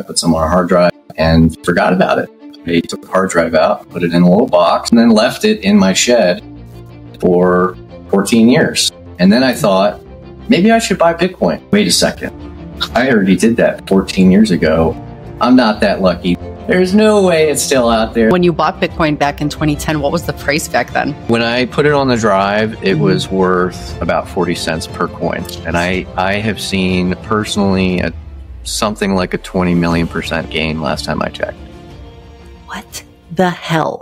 drive, put some on a hard drive, and forgot about it. I took the hard drive out, put it in a little box, and then left it in my shed for 14 years. And then I thought, maybe I should buy Bitcoin. Wait a second. I already did that 14 years ago. I'm not that lucky. There's no way it's still out there. When you bought Bitcoin back in 2010, what was the price back then? When I put it on the drive, it was worth about 40 cents per coin. And I have seen personally something like a 20 million % gain last time I checked. What the hell?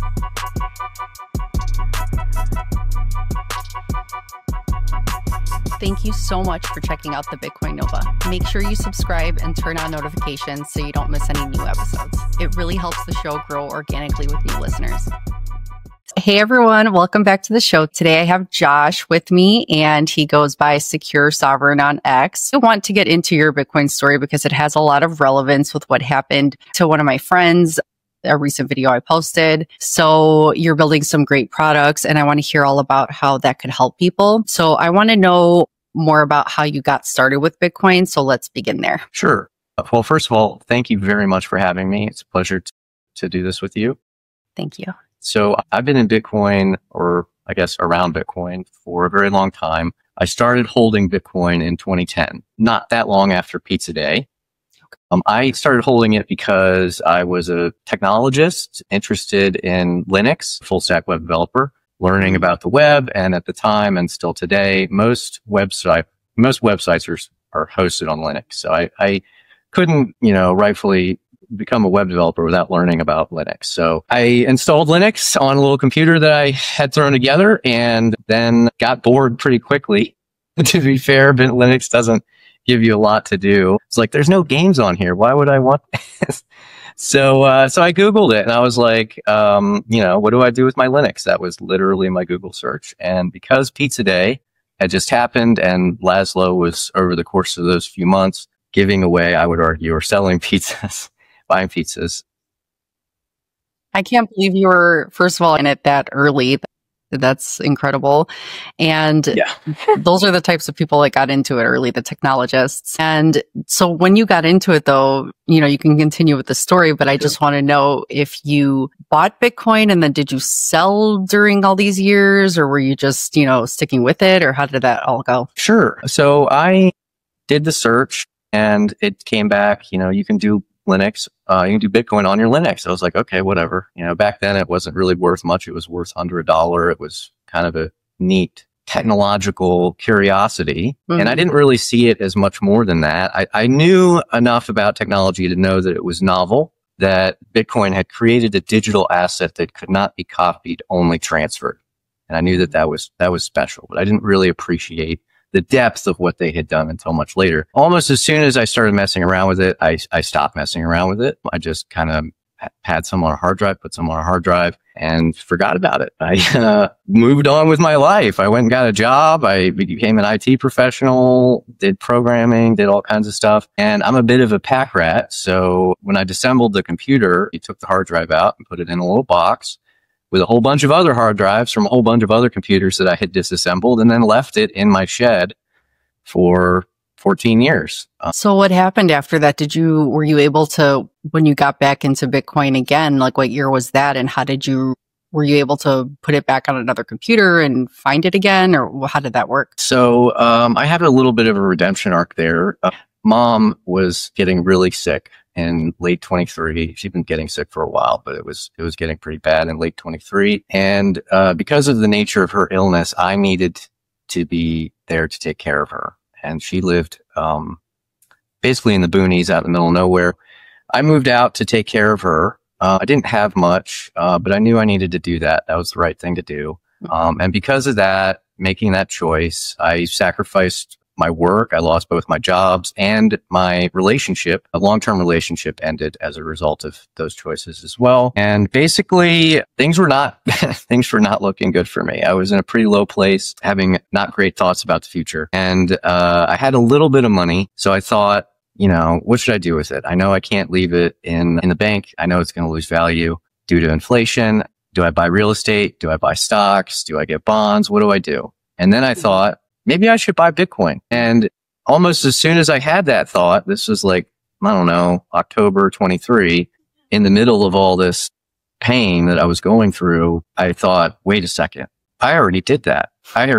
Thank you so much for checking out the Bitcoin Nova. Make sure you subscribe and turn on notifications so you don't miss any new episodes. It really helps the show grow organically with new listeners. Hey everyone, welcome back to the show. Today I have Josh with me and he goes by Secure Sovereign on X. I want to get into your Bitcoin story because it has a lot of relevance with what happened to one of my friends, a recent video I posted. So you're building some great products and I want to hear all about how that could help people. So I want to know more about how you got started with Bitcoin. So let's begin there. Sure. Well, first of all, thank you very much for having me. It's a pleasure to do this with you. Thank you. So I've been in Bitcoin, or I guess around Bitcoin, for a very long time. I started holding Bitcoin in 2010, not that long after Pizza Day. I started holding it because I was a technologist interested in Linux, full stack web developer, learning about the web. And at the time and still today, most websites are hosted on Linux. So I couldn't, rightfully become a web developer without learning about Linux. So I installed Linux on a little computer that I had thrown together and then got bored pretty quickly. To be fair, but Linux doesn't give you a lot to do. It's like, there's no games on here. Why would I want this? So I Googled it and I was like, what do I do with my Linux? That was literally my Google search. And because Pizza Day had just happened and Laszlo was, over the course of those few months, giving away, I would argue, or selling pizzas, buying pizzas. I can't believe you were, first of all, in it that early. That's incredible. And yeah. Those are the types of people that got into it early, the technologists. And so when you got into it, though, you can continue with the story, but I just want to know if you bought Bitcoin and then did you sell during all these years, or were you just, sticking with it, or how did that all go? Sure. So I did the search and it came back, you can do Linux, you can do Bitcoin on your Linux. I was like, okay, whatever. Back then it wasn't really worth much. It was worth under $1. It was kind of a neat technological curiosity. Mm-hmm. And I didn't really see it as much more than that. I knew enough about technology to know that it was novel, that Bitcoin had created a digital asset that could not be copied, only transferred. And I knew that was special, but I didn't really appreciate the depth of what they had done until much later. Almost as soon as I started messing around with it, I stopped messing around with it. I just kind of had some on a hard drive, put some on a hard drive, and forgot about it. I moved on with my life. I went and got a job. I became an IT professional, did programming, did all kinds of stuff. And I'm a bit of a pack rat. So when I disassembled the computer, I took the hard drive out and put it in a little box with a whole bunch of other hard drives from a whole bunch of other computers that I had disassembled, and then left it in my shed for 14 years. So what happened after that? Were you able to, when you got back into Bitcoin again, like what year was that? And were you able to put it back on another computer and find it again? Or how did that work? So I had a little bit of a redemption arc there. Mom was getting really sick in late 23. She'd been getting sick for a while, but it was getting pretty bad in late 23. And because of the nature of her illness, I needed to be there to take care of her. And she lived basically in the boonies out in the middle of nowhere. I moved out to take care of her. I didn't have much, but I knew I needed to do that. That was the right thing to do. And because of that, making that choice, I sacrificed my work. I lost both my jobs and my relationship. A long-term relationship ended as a result of those choices as well. And basically, things were not looking good for me. I was in a pretty low place, having not great thoughts about the future. And I had a little bit of money, so I thought, what should I do with it? I know I can't leave it in the bank. I know it's going to lose value due to inflation. Do I buy real estate? Do I buy stocks? Do I get bonds? What do I do? And then I thought, maybe I should buy Bitcoin. And almost as soon as I had that thought, this was like I don't know, October 23, in the middle of all this pain that I was going through, I thought, wait a second, I already did that.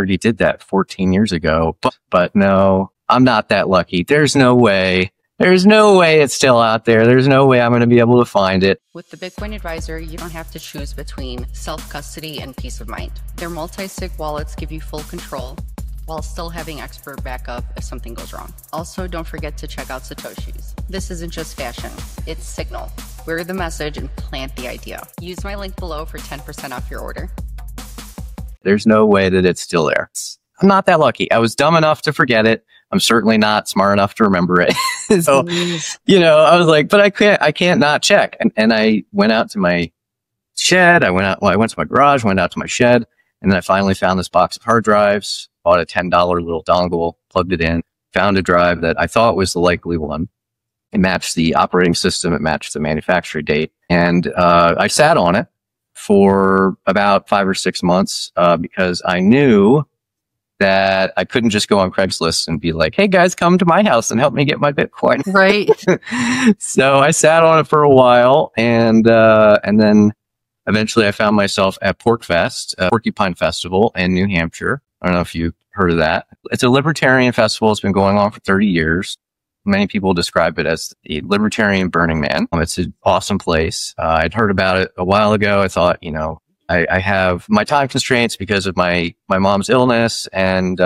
14 years ago, but no, I'm not that lucky. There's no way it's still out there. There's no way I'm going to be able to find it. With the Bitcoin Advisor, you don't have to choose between self-custody and peace of mind. Their multi-sig wallets give you full control while still having expert backup if something goes wrong. Also, don't forget to check out Satoshis. This isn't just fashion, it's signal. Wear the message and plant the idea. Use my link below for 10% off your order. There's no way that it's still there. I'm not that lucky. I was dumb enough to forget it. I'm certainly not smart enough to remember it. So, I was like, but I can't not check. And I went out to my shed. I went to my garage, went out to my shed, and then I finally found this box of hard drives, bought a $10 little dongle, plugged it in, found a drive that I thought was the likely one. It matched the operating system. It matched the manufacturer date. And I sat on it for about 5 or 6 months because I knew that I couldn't just go on Craigslist and be like, hey guys, come to my house and help me get my Bitcoin. Right. So I sat on it for a while and then eventually I found myself at PorcFest, Porcupine Festival in New Hampshire. I don't know if you've heard of that. It's a libertarian festival. It's been going on for 30 years. Many people describe it as the libertarian Burning Man. It's an awesome place. I'd heard about it a while ago. I thought, I have my time constraints because of my mom's illness and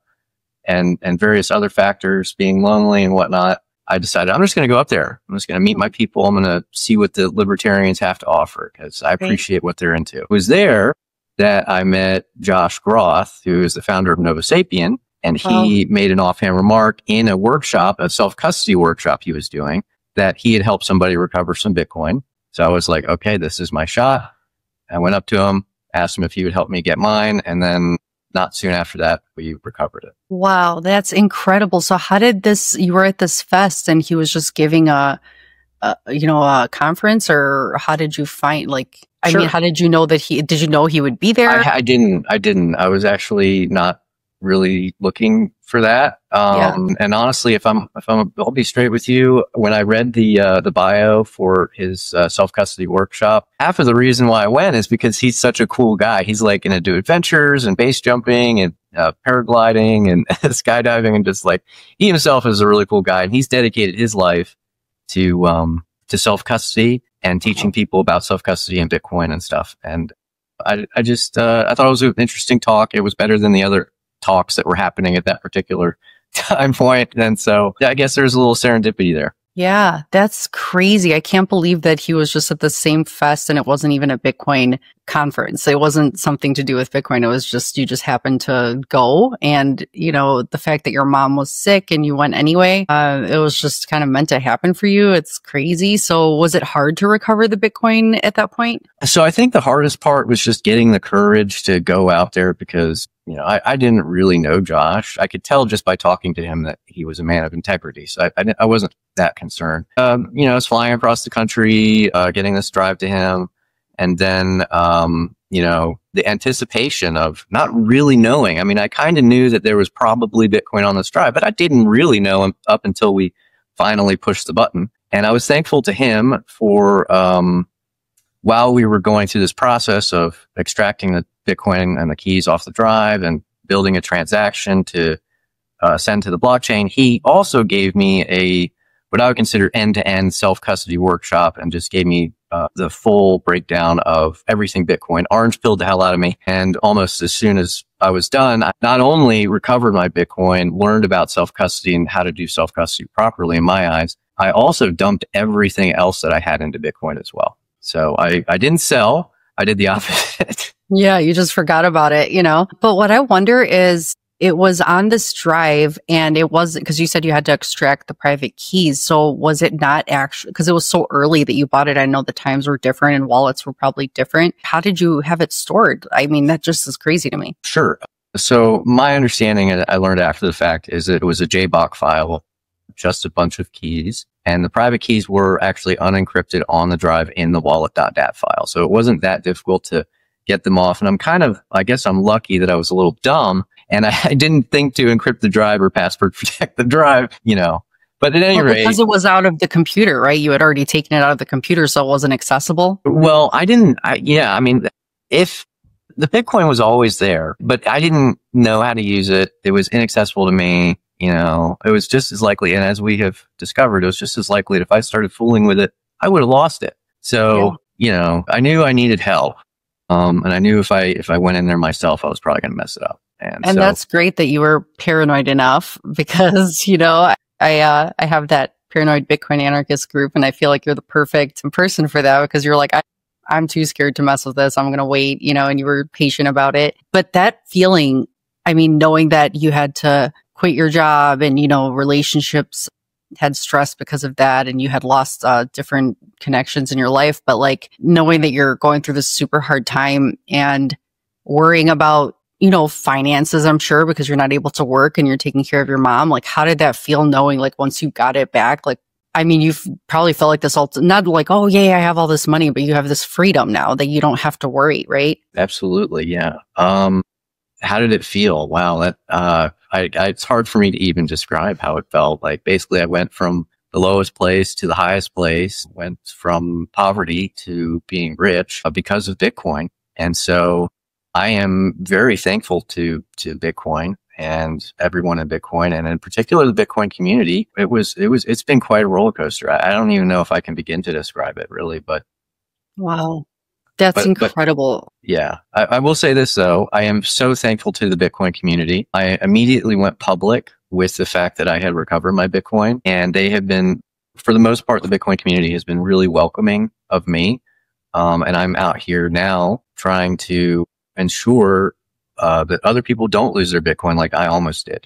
various other factors, being lonely and whatnot. I decided I'm just going to go up there. I'm just going to meet my people. I'm going to see what the libertarians have to offer because I appreciate what they're into. It was there that I met Josh Groth, who is the founder of Nova Sapien. And he made an offhand remark in a workshop, a self-custody workshop he was doing, that he had helped somebody recover some Bitcoin. So I was like, okay, this is my shot. I went up to him, asked him if he would help me get mine. And then not soon after that, we recovered it. Wow, that's incredible. So how did you were at this fest and he was just giving a conference, or how did you find, I mean, how did you know did you know he would be there? I didn't. I was actually not really looking for that. And honestly, I'll be straight with you. When I read the bio for his self-custody workshop, half of the reason why I went is because he's such a cool guy. He's like going to do adventures and base jumping and paragliding and skydiving, and just like he himself is a really cool guy. And he's dedicated his life to self-custody and teaching people about self-custody and Bitcoin and stuff. And I thought it was an interesting talk. It was better than the other talks that were happening at that particular time point. And so I guess there's a little serendipity there. Yeah, that's crazy. I can't believe that he was just at the same fest and it wasn't even a Bitcoin conference. It wasn't something to do with Bitcoin. It was just, you just happened to go. And, the fact that your mom was sick and you went anyway, it was just kind of meant to happen for you. It's crazy. So was it hard to recover the Bitcoin at that point? So I think the hardest part was just getting the courage to go out there because, I didn't really know Josh. I could tell just by talking to him that he was a man of integrity. So I wasn't that concerned. I was flying across the country, getting this drive to him. And then, the anticipation of not really knowing. I mean, I kind of knew that there was probably Bitcoin on this drive, but I didn't really know him up until we finally pushed the button. And I was thankful to him for, while we were going through this process of extracting the Bitcoin and the keys off the drive and building a transaction to send to the blockchain, he also gave me what I would consider end-to-end self-custody workshop and just gave me the full breakdown of everything Bitcoin, orange-pilled the hell out of me. And almost as soon as I was done, I not only recovered my Bitcoin, learned about self-custody and how to do self-custody properly in my eyes, I also dumped everything else that I had into Bitcoin as well. So I didn't sell. I did the opposite. Yeah, you just forgot about it, But what I wonder is, it was on this drive and it wasn't, because you said you had to extract the private keys. So was it not actually, because it was so early that you bought it? I know the times were different and wallets were probably different. How did you have it stored? I mean, that just is crazy to me. Sure. So my understanding, and I learned after the fact, is that it was a JBock file, just a bunch of keys. And the private keys were actually unencrypted on the drive in the wallet.dat file. So it wasn't that difficult to get them off. And I guess I'm lucky that I was a little dumb and I didn't think to encrypt the drive or password protect the drive, But at any rate, because it was out of the computer, right? You had already taken it out of the computer, so it wasn't accessible. Well, I mean, if the Bitcoin was always there, but I didn't know how to use it. It was inaccessible to me. It was just as likely. And as we have discovered, it was just as likely that if I started fooling with it, I would have lost it. So, I knew I needed help. And I knew if I went in there myself, I was probably going to mess it up. And so, that's great that you were paranoid enough because, I have that paranoid Bitcoin anarchist group, and I feel like you're the perfect person for that because you're like, I'm too scared to mess with this. I'm going to wait, and you were patient about it. But that feeling, I mean, knowing that you had to quit your job and, relationships had stress because of that and you had lost different connections in your life, but like knowing that you're going through this super hard time and worrying about finances, I'm sure, because you're not able to work and you're taking care of your mom. Like, how did that feel knowing, like, once you got it back? Like, I mean, you've probably felt like this, not like, oh, yeah, I have all this money, but you have this freedom now that you don't have to worry, right? Absolutely. Yeah. How did it feel? Wow. That, it's hard for me to even describe how it felt. Like, basically, I went from the lowest place to the highest place, went from poverty to being rich because of Bitcoin. And so I am very thankful to Bitcoin and everyone in Bitcoin, and in particular the Bitcoin community. It's been quite a roller coaster. I don't even know if I can begin to describe it really, but wow, that's incredible. Yeah, I will say this though. I am so thankful to the Bitcoin community. I immediately went public with the fact that I had recovered my Bitcoin, and they have been, for the most part, the Bitcoin community has been really welcoming of me. And I'm out here now trying to ensure that other people don't lose their Bitcoin like I almost did.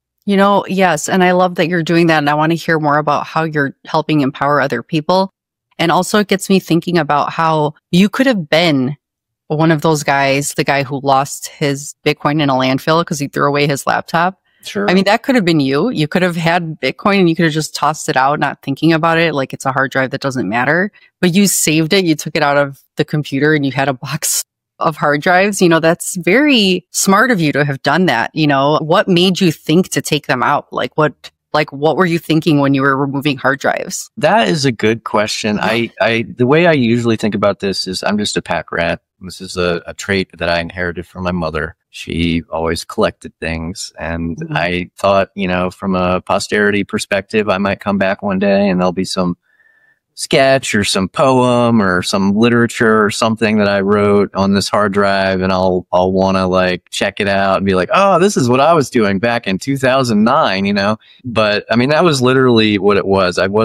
Yes. And I love that you're doing that. And I want to hear more about how you're helping empower other people. And also it gets me thinking about how you could have been one of those guys, the guy who lost his Bitcoin in a landfill because he threw away his laptop. Sure. I mean, that could have been you. You could have had Bitcoin and you could have just tossed it out, not thinking about it. Like, it's a hard drive that doesn't matter, but you saved it. You took it out of the computer and you had a box of hard drives. That's very smart of you to have done that. What made you think to take them out? What were you thinking when you were removing hard drives? That is a good question. The way I usually think about this is I'm just a pack rat. This is a trait that I inherited from my mother. She always collected things. And I thought, from a posterity perspective, I might come back one day and there'll be some sketch or some poem or some literature or something that I wrote on this hard drive, and I'll want to like check it out and be like, oh, this is what I was doing back in 2009, But I mean, that was literally what it was. I really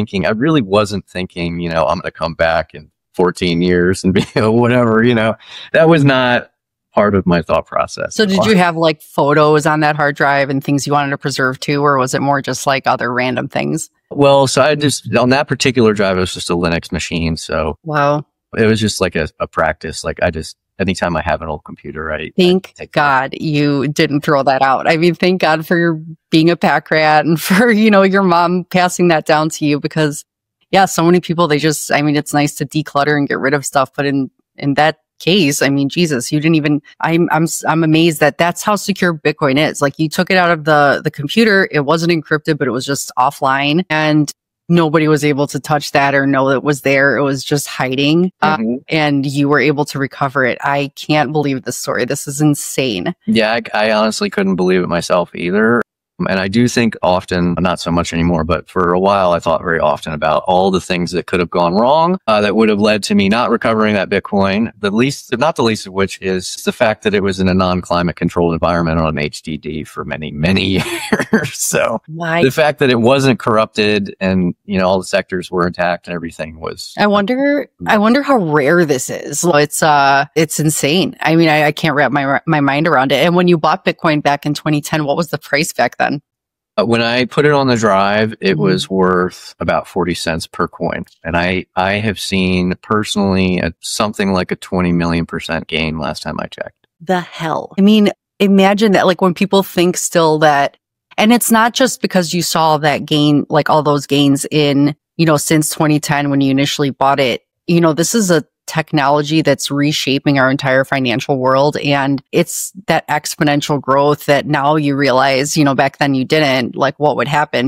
wasn't thinking, I'm going to come back in 14 years and be whatever, that was not part of my thought process. So did you have like photos on that hard drive and things you wanted to preserve too, or was it more just like other random things? Well, so on that particular drive, it was just a Linux machine. So wow, it was just like a practice. Like anytime I have an old computer, thank God you didn't throw that out. I mean, thank God for your being a pack rat and for, your mom passing that down to you, because yeah, so many people, it's nice to declutter and get rid of stuff. But in that case, I mean, Jesus, you didn't even, I'm amazed that that's how secure Bitcoin is. Like, you took it out of the computer. It wasn't encrypted, but it was just offline and nobody was able to touch that or know it was there. It was just hiding. And you were able to recover it. I can't believe this story. This is insane. Yeah, I honestly couldn't believe it myself either. And I do think often, not so much anymore, but for a while, I thought very often about all the things that could have gone wrong that would have led to me not recovering that Bitcoin. Not the least of which is the fact that it was in a non-climate controlled environment on an HDD for many, many years. So the fact that it wasn't corrupted and, all the sectors were intact and everything was. I wonder how rare this is. It's insane. I mean, I can't wrap my mind around it. And when you bought Bitcoin back in 2010, what was the price back then? When I put it on the drive, it was worth about 40 cents per coin. And I have seen personally something like a 20 million% gain last time I checked. The hell? I mean, imagine that, like, when people think still that, and it's not just because you saw that gain, like all those gains in, since 2010 when you initially bought it, this is a technology that's reshaping our entire financial world. And it's that exponential growth that now you realize, back then you didn't, like, what would happen. But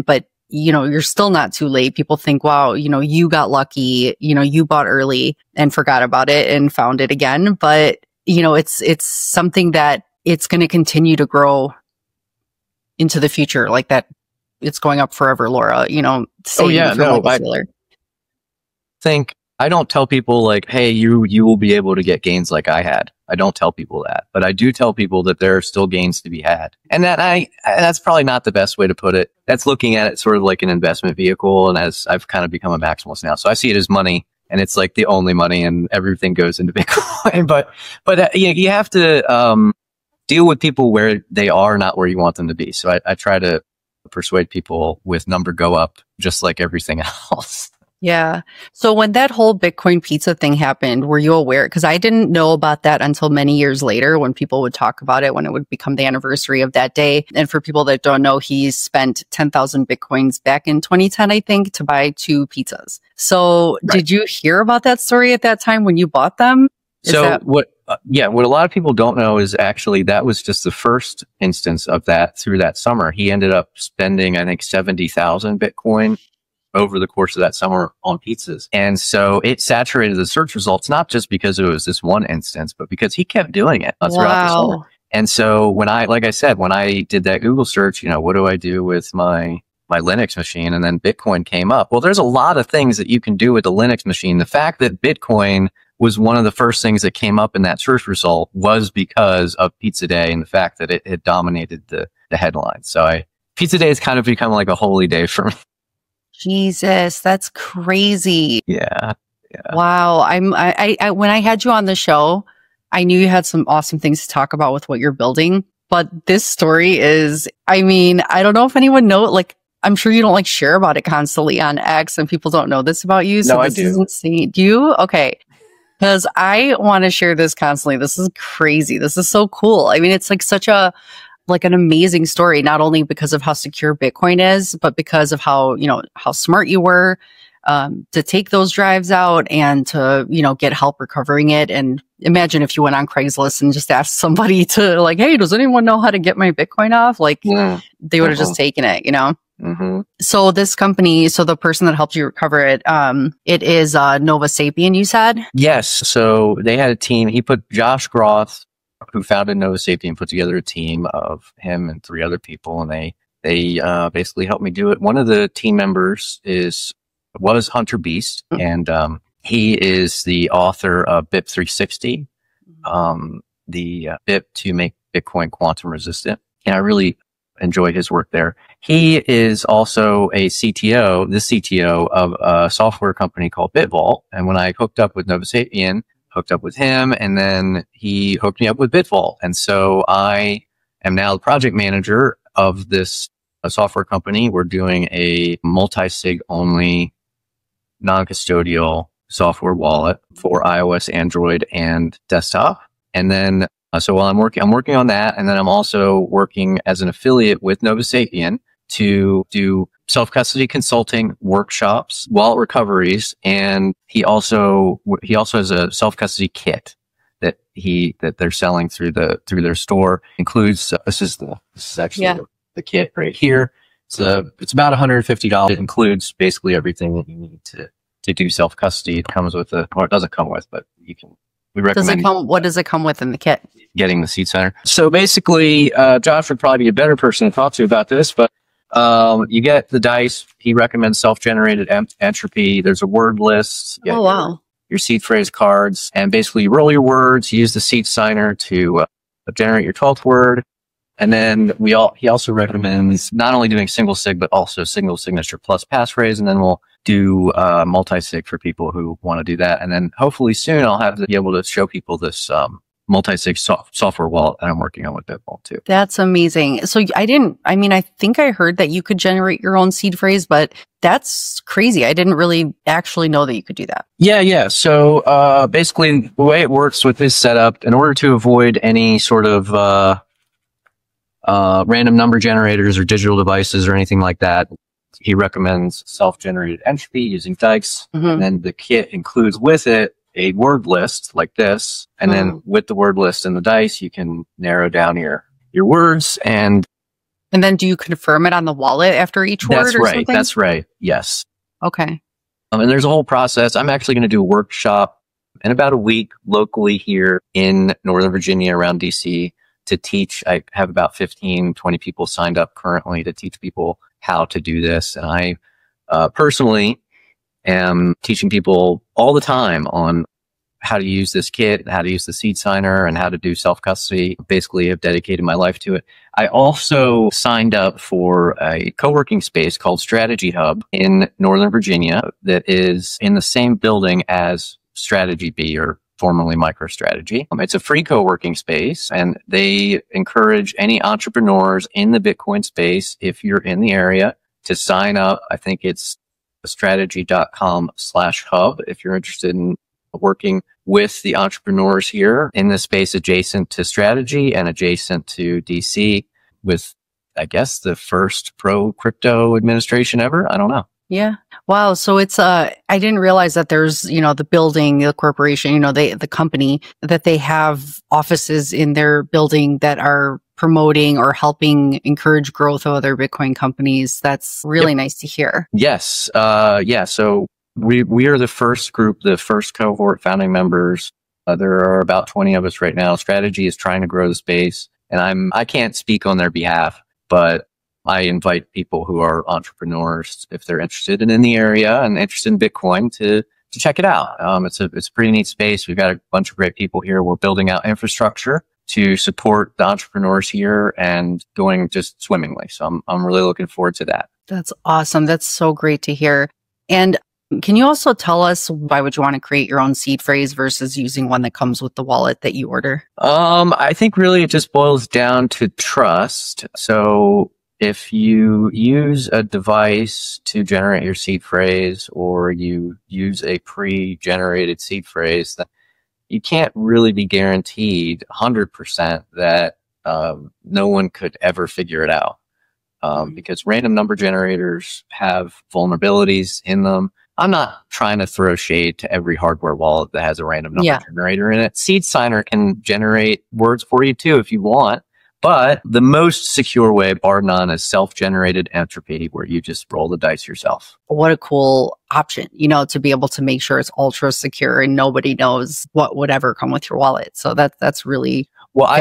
you're still not too late. People think, wow, you got lucky, you bought early and forgot about it and found it again. But, it's something that it's going to continue to grow into the future, like that. It's going up forever, Laura, Oh yeah, no, I don't tell people like, hey, you will be able to get gains like I had. I don't tell people that, but I do tell people that there are still gains to be had. And that's probably not the best way to put it. That's looking at it sort of like an investment vehicle. And as I've kind of become a maximalist now, so I see it as money, and it's like the only money, and everything goes into Bitcoin. but you have to deal with people where they are, not where you want them to be. So I try to persuade people with number go up, just like everything else. Yeah. So when that whole Bitcoin pizza thing happened, were you aware? Because I didn't know about that until many years later, when people would talk about it, when it would become the anniversary of that day. And for people that don't know, he spent 10,000 Bitcoins back in 2010, I think, to buy 2 pizzas. So Did you hear about that story at that time when you bought them? What a lot of people don't know is actually that was just the first instance of that through that summer. He ended up spending, I think, 70,000 Bitcoin over the course of that summer on pizzas. And so it saturated the search results, not just because it was this one instance, but because he kept doing it throughout the summer. And so when I did that Google search, what do I do with my Linux machine? And then Bitcoin came up. Well, there's a lot of things that you can do with the Linux machine. The fact that Bitcoin was one of the first things that came up in that search result was because of Pizza Day and the fact that it dominated the headlines. So Pizza Day has kind of become like a holy day for me. Jesus, that's crazy. Yeah. Wow. I when I had you on the show, I knew you had some awesome things to talk about with what you're building. But this story is, I don't know if anyone knows, like, I'm sure you don't share about it constantly on X, and people don't know this about you. So no, this I do. Isn't seen. Do you? Okay. Because I want to share this constantly. This is crazy. This is so cool. It's like such an amazing story, not only because of how secure Bitcoin is, but because of how smart you were to take those drives out and to, get help recovering it. And imagine if you went on Craigslist and just asked somebody to hey, does anyone know how to get my Bitcoin off? They would have just taken it, Mm-hmm. So this company, the person that helped you recover it, it is Nova Sapien, you said? Yes. So they had a team. He put Josh Groth, who founded Nova Sapien, put together a team of him and 3 other people, and they basically helped me do it. One of the team members was Hunter Beast, and he is the author of BIP 360, the BIP to make Bitcoin quantum resistant. And I really enjoy his work there. He is also the CTO of a software company called BitVault. And when I hooked up with Nova Sapien, hooked up with him, and then he hooked me up with BitVault. And so I am now the project manager of this software company. We're doing a multi-sig only non-custodial software wallet for iOS, Android, and desktop. And then so while I'm working on that, and then I'm also working as an affiliate with Nova Sapien to do self-custody consulting workshops, wallet recoveries, and he also has a self-custody kit that they're selling through their store. Includes this is actually the kit right here. It's about $150. It includes basically everything that you need to do self-custody. It comes with it doesn't come with, but we recommend. What does it come with in the kit? Getting the Seed Center. So basically, Josh would probably be a better person to talk to about this, but you get the dice. He recommends self-generated entropy. There's a word list. Oh, wow. Your seed phrase cards, and basically you roll your words. You use the Seed Signer to generate your 12th word. And then he also recommends not only doing single sig, but also single signature plus passphrase. And then we'll do multi-sig for people who want to do that. And then hopefully soon I'll have to be able to show people this multi-sig software wallet that I'm working on with BitVault too. That's amazing. So I think I heard that you could generate your own seed phrase, but that's crazy. I didn't really actually know that you could do that. Yeah. So basically the way it works with this setup, in order to avoid any sort of random number generators or digital devices or anything like that, he recommends self-generated entropy using dice. Mm-hmm. And then the kit includes with it a word list like this. And then with the word list and the dice, you can narrow down your words. And And then do you confirm it on the wallet after each word or something? That's right. Yes. Okay. And there's a whole process. I'm actually going to do a workshop in about a week locally here in Northern Virginia around DC to teach. I have about 15, 20 people signed up currently to teach people how to do this. And I personally am teaching people all the time on how to use this kit, how to use the seed signer, and how to do self-custody. Basically, I've dedicated my life to it. I also signed up for a co-working space called Strategy Hub in Northern Virginia that is in the same building as Strategy B, or formerly MicroStrategy. It's a free co-working space, and they encourage any entrepreneurs in the Bitcoin space, if you're in the area, to sign up. I think it's strategy.com/hub if you're interested in working with the entrepreneurs here in the space adjacent to Strategy and adjacent to DC with, I guess, the first pro crypto administration ever. I don't know. Yeah. Wow. So it's, I didn't realize that there's, the building, the corporation, the company, that they have offices in their building that are promoting or helping encourage growth of other Bitcoin companies. That's really nice to hear. Yes. Yeah. So we are the first group, the first cohort founding members. There are about 20 of us right now. Strategy is trying to grow the space, and I can't speak on their behalf, but I invite people who are entrepreneurs, if they're interested in the area and interested in Bitcoin, to check it out. It's a pretty neat space. We've got a bunch of great people here. We're building out infrastructure to support the entrepreneurs here and going just swimmingly. So I'm really looking forward to that. That's awesome. That's so great to hear. And can you also tell us why would you want to create your own seed phrase versus using one that comes with the wallet that you order? I think really it just boils down to trust. So if you use a device to generate your seed phrase, or you use a pre-generated seed phrase, then you can't really be guaranteed 100% that no one could ever figure it out. Because random number generators have vulnerabilities in them. I'm not trying to throw shade to every hardware wallet that has a random number generator in it. Seed Signer can generate words for you too if you want. But the most secure way, bar none, is self-generated entropy, where you just roll the dice yourself. What a cool option, to be able to make sure it's ultra secure and nobody knows what would ever come with your wallet. So that's really I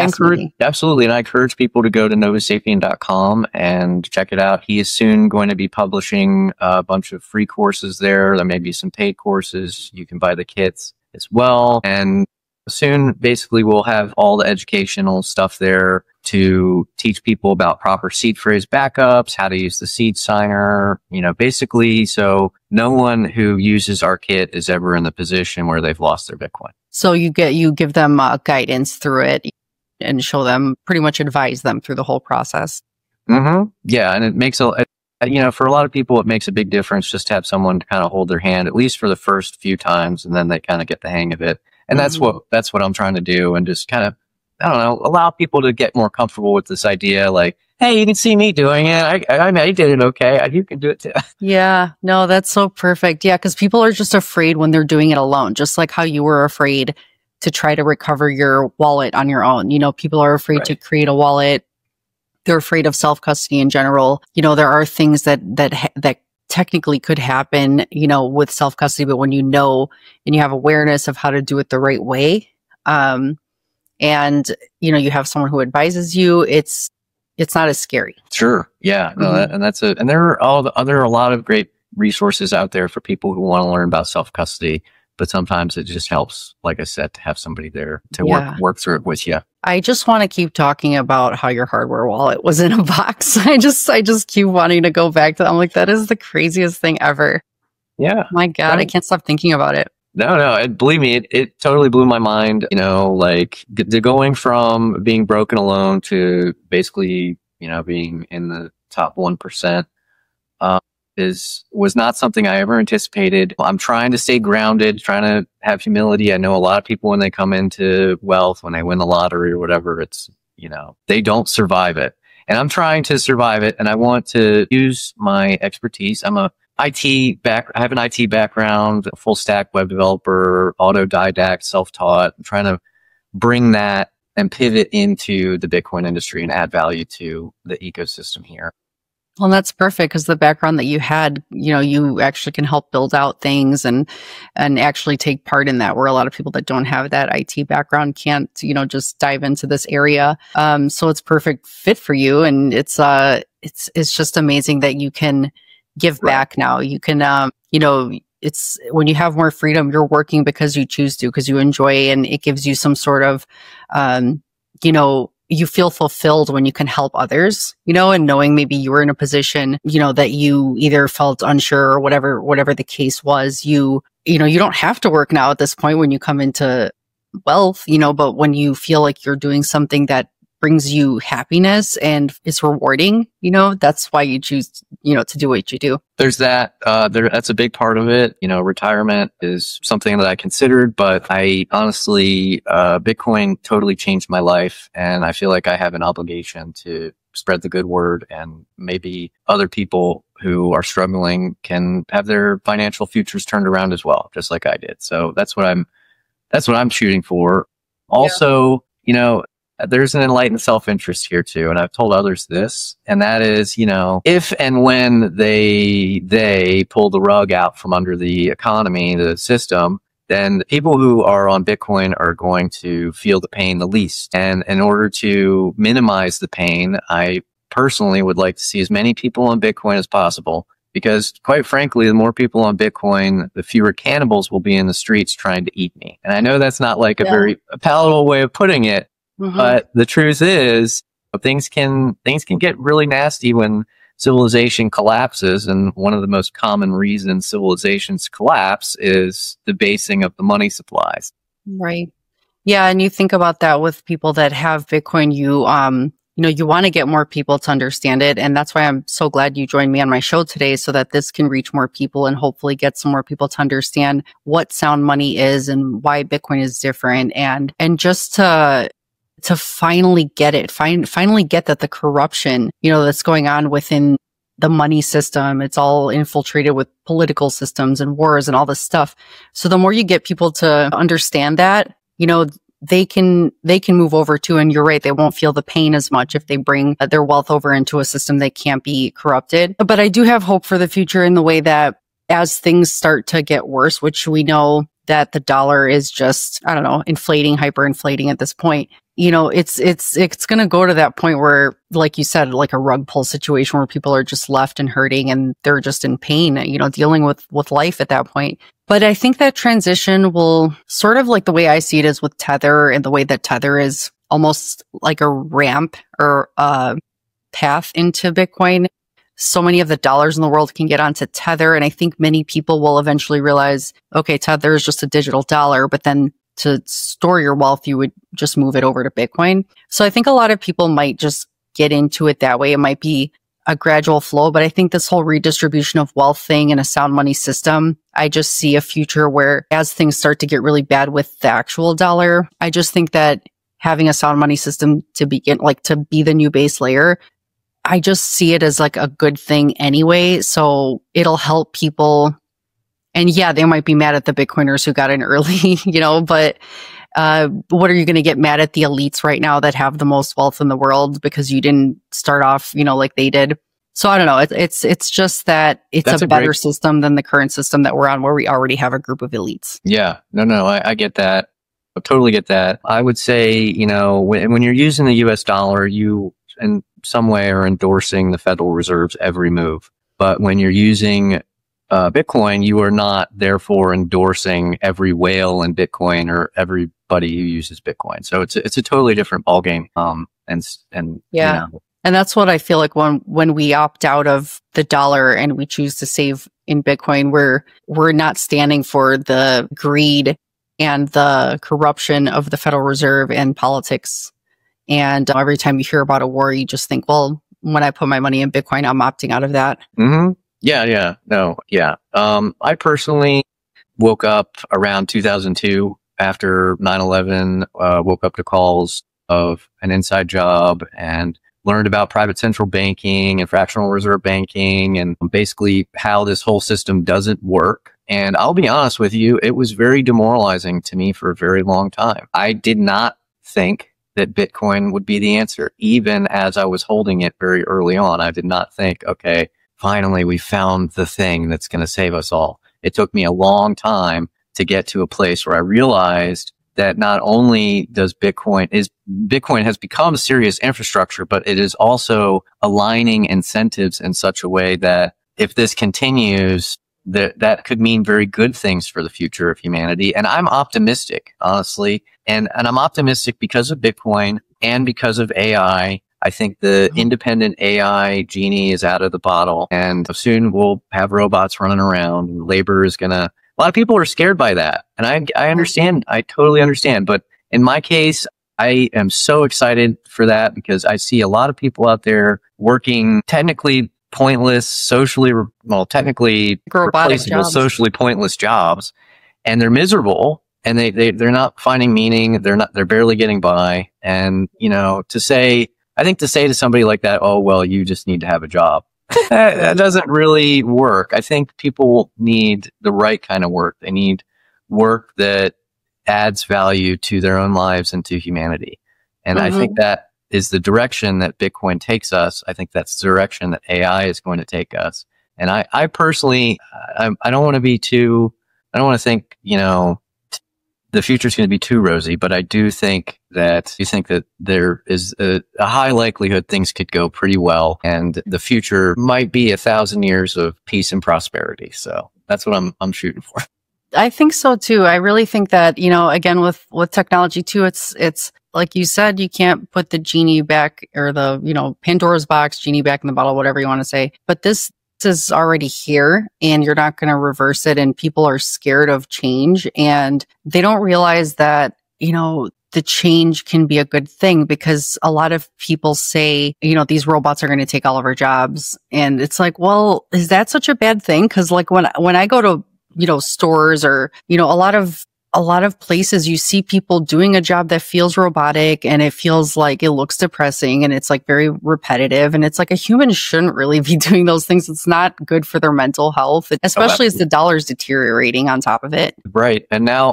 encourage people to go to novasapien.com and check it out. He is soon going to be publishing a bunch of free courses there. There may be some paid courses. You can buy the kits as well. And soon, basically, we'll have all the educational stuff there to teach people about proper seed phrase backups, how to use the seed signer, basically, so no one who uses our kit is ever in the position where they've lost their Bitcoin. So you give them guidance through it and show them, pretty much advise them through the whole process. Mm-hmm. Yeah. And it makes for a lot of people, it makes a big difference just to have someone to kind of hold their hand, at least for the first few times, and then they kind of get the hang of it. And that's what I'm trying to do, and just kind of, allow people to get more comfortable with this idea. Like, hey, you can see me doing it. I did it okay. You can do it too. Yeah, no, that's so perfect. Yeah, because people are just afraid when they're doing it alone, just like how you were afraid to try to recover your wallet on your own. People are afraid to create a wallet. They're afraid of self-custody in general. There are things that technically could happen, with self-custody, but when and you have awareness of how to do it the right way, and you have someone who advises you, it's not as scary. Sure. Yeah. No, and there are a lot of great resources out there for people who want to learn about self-custody, but sometimes it just helps, like I said, to have somebody there to work through it with you. I just want to keep talking about how your hardware wallet was in a box. I just keep wanting to go back to that. I'm like, that is the craziest thing ever. Yeah. My God, right. I can't stop thinking about it. No, believe me, it totally blew my mind. Going from being broken alone to basically, being in the top 1%, was not something I ever anticipated. I'm trying to stay grounded, trying to have humility. I know a lot of people, when they come into wealth, when they win the lottery or whatever, it's, they don't survive it. And I'm trying to survive it, and I want to use my expertise. I have an IT background, a full stack web developer, autodidact, self-taught. I'm trying to bring that and pivot into the Bitcoin industry and add value to the ecosystem here. Well, that's perfect because the background that you had, you actually can help build out things and actually take part in that, where a lot of people that don't have that IT background can't, just dive into this area. So it's perfect fit for you. And it's just amazing that you can give back now. You can, it's when you have more freedom, you're working because you choose to, because you enjoy, and it gives you some sort of, you feel fulfilled when you can help others, and knowing maybe you were in a position, that you either felt unsure or whatever the case was, you don't have to work now at this point when you come into wealth, but when you feel like you're doing something that brings you happiness and is rewarding, that's why you choose, to do what you do. There's that, that's a big part of it. Retirement is something that I considered, but I honestly, Bitcoin totally changed my life, and I feel like I have an obligation to spread the good word, and maybe other people who are struggling can have their financial futures turned around as well, just like I did. So that's what I'm shooting for. Also, there's an enlightened self-interest here too. And I've told others this, and that is, if and when they pull the rug out from under the economy, the system, then the people who are on Bitcoin are going to feel the pain the least. And in order to minimize the pain, I personally would like to see as many people on Bitcoin as possible, because quite frankly, the more people on Bitcoin, the fewer cannibals will be in the streets trying to eat me. And I know that's not like a very palatable way of putting it, but the truth is things can get really nasty when civilization collapses. And one of the most common reasons civilizations collapse is the basing of the money supplies. Right. Yeah. And you think about that with people that have Bitcoin, you want to get more people to understand it. And that's why I'm so glad you joined me on my show today, so that this can reach more people and hopefully get some more people to understand what sound money is and why Bitcoin is different. And just to finally get it, finally get that the corruption, that's going on within the money system, it's all infiltrated with political systems and wars and all this stuff. So the more you get people to understand that, they can move over to, and you're right, they won't feel the pain as much if they bring their wealth over into a system that can't be corrupted. But I do have hope for the future in the way that as things start to get worse, which we know that the dollar is just, hyperinflating at this point. It's going to go to that point where, like you said, like a rug pull situation where people are just left and hurting and they're just in pain, dealing with life at that point. But I think that transition will sort of, like the way I see it is with Tether, and the way that Tether is almost like a ramp or a path into Bitcoin. So many of the dollars in the world can get onto Tether. And I think many people will eventually realize, okay, Tether is just a digital dollar, but then to store your wealth, you would just move it over to Bitcoin. So I think a lot of people might just get into it that way. It might be a gradual flow, but I think this whole redistribution of wealth thing in a sound money system, I just see a future where as things start to get really bad with the actual dollar, I just think that having a sound money system to begin, like to be the new base layer, I just see it as like a good thing anyway. So it'll help people. And yeah, they might be mad at the Bitcoiners who got in early, but what are you going to get mad at the elites right now that have the most wealth in the world because you didn't start off, like they did? So I don't know. It's just that it's a better system than the current system that we're on, where we already have a group of elites. Yeah, no, I get that. I totally get that. I would say, when you're using the US dollar, you in some way are endorsing the Federal Reserve's every move. But when you're using Bitcoin, you are not therefore endorsing every whale in Bitcoin or everybody who uses Bitcoin. So it's a totally different ballgame. And that's what I feel like when we opt out of the dollar and we choose to save in Bitcoin, we're not standing for the greed and the corruption of the Federal Reserve and politics. And every time you hear about a war, you just think, well, when I put my money in Bitcoin, I'm opting out of that. Mm-hmm. Yeah. I personally woke up around 2002 after 9/11, woke up to calls of an inside job and learned about private central banking and fractional reserve banking and basically how this whole system doesn't work. And I'll be honest with you, it was very demoralizing to me for a very long time. I did not think that Bitcoin would be the answer. Even as I was holding it very early on, I did not think, okay, finally we found the thing that's going to save us all. It took me a long time to get to a place where I realized that not only does Bitcoin has become serious infrastructure, but it is also aligning incentives in such a way that if this continues, that could mean very good things for the future of humanity. And I'm optimistic, honestly. And I'm optimistic because of Bitcoin and because of AI. I think the independent AI genie is out of the bottle, and soon we'll have robots running around, and labor is gonna, a lot of people are scared by that. And I understand. I totally understand. But in my case, I am so excited for that because I see a lot of people out there working technically pointless, technically replaceable, socially pointless jobs. And they're miserable and they're not finding meaning. They're barely getting by. And, I think to say to somebody like that, oh, well, you just need to have a job. That doesn't really work. I think people need the right kind of work. They need work that adds value to their own lives and to humanity. And I think that is the direction that Bitcoin takes us. I think that's the direction that AI is going to take us. And I personally, I don't want to think, the future is going to be too rosy, but I do think that there is a high likelihood things could go pretty well, and the future might be 1,000 years of peace and prosperity. So that's what I'm shooting for. I think so too. I really think that, again, with technology too, it's like you said, you can't put the genie back, or the, Pandora's box, genie back in the bottle, whatever you want to say. But this is already here and you're not going to reverse it. And people are scared of change, and they don't realize that, the change can be a good thing, because a lot of people say, these robots are going to take all of our jobs. And it's like, well, is that such a bad thing? Because like when I go to, stores, or, a lot of places, you see people doing a job that feels robotic, and it feels like it looks depressing, and it's like very repetitive. And it's like a human shouldn't really be doing those things. It's not good for their mental health, especially as the dollar's deteriorating on top of it. Right. And now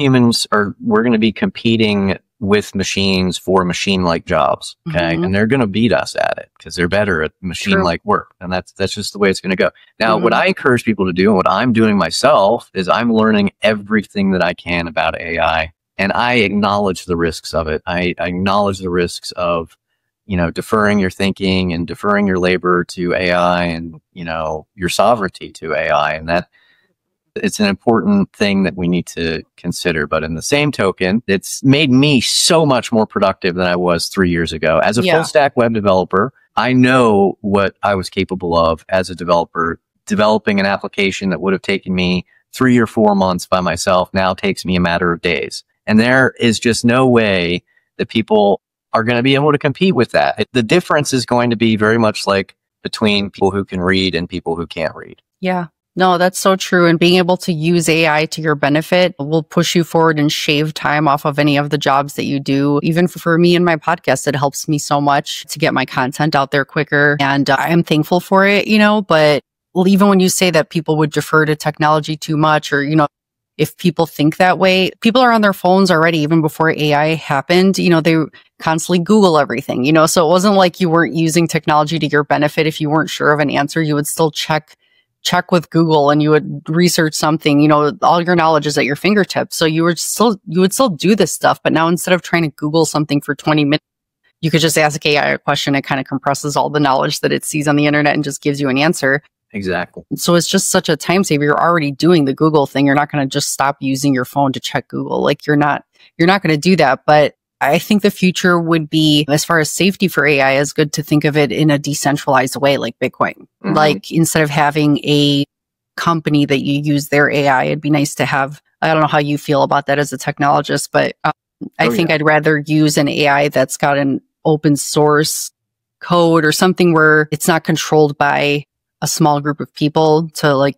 we're going to be competing with machines for machine-like jobs. Okay. And they're going to beat us at it because they're better at machine-like work. And that's just the way it's going to go. Now, what I encourage people to do, and what I'm doing myself, is I'm learning everything that I can about AI. And I acknowledge the risks of it. I acknowledge the risks of, deferring your thinking and deferring your labor to AI, and, your sovereignty to AI. And that, it's an important thing that we need to consider. But in the same token, it's made me so much more productive than I was 3 years ago. As a full stack web developer, I know what I was capable of as a developer. Developing an application that would have taken me 3 or 4 months by myself now takes me a matter of days. And there is just no way that people are going to be able to compete with that. The difference is going to be very much like between people who can read and people who can't read. Yeah. No, that's so true. And being able to use AI to your benefit will push you forward and shave time off of any of the jobs that you do. Even for me and my podcast, it helps me so much to get my content out there quicker. And I am thankful for it, but even when you say that people would defer to technology too much, or, if people think that way, people are on their phones already. Even before AI happened, they constantly Google everything, so it wasn't like you weren't using technology to your benefit. If you weren't sure of an answer, you would still check with Google, and you would research something, all your knowledge is at your fingertips. So you would still do this stuff. But now, instead of trying to Google something for 20 minutes, you could just ask AI a question. It kind of compresses all the knowledge that it sees on the internet and just gives you an answer. Exactly. So it's just such a time saver. You're already doing the Google thing. You're not going to just stop using your phone to check Google. Like you're not going to do that. But I think the future would be, as far as safety for AI, is good to think of it in a decentralized way, like Bitcoin. Like instead of having a company that you use their AI, it'd be nice to have, I don't know how you feel about that as a technologist, but I think I'd rather use an AI that's got an open source code or something where it's not controlled by a small group of people to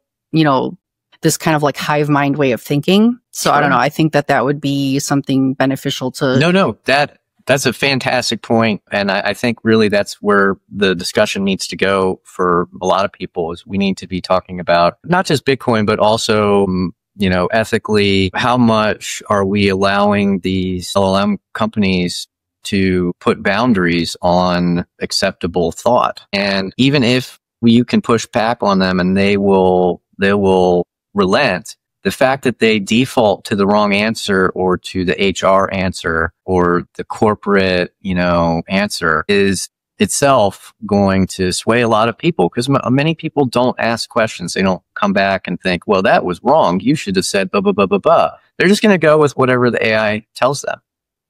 this kind of like hive mind way of thinking. So I don't know. I think that would be something beneficial to. No, that's a fantastic point. And I think really that's where the discussion needs to go for a lot of people, is we need to be talking about not just Bitcoin, but also, ethically, how much are we allowing these LLM companies to put boundaries on acceptable thought. And even if you can push back on them and they will relent, the fact that they default to the wrong answer or to the HR answer or the corporate, answer is itself going to sway a lot of people, because many people don't ask questions. They don't come back and think, well, that was wrong. You should have said blah, blah, blah, blah, blah. They're just going to go with whatever the AI tells them.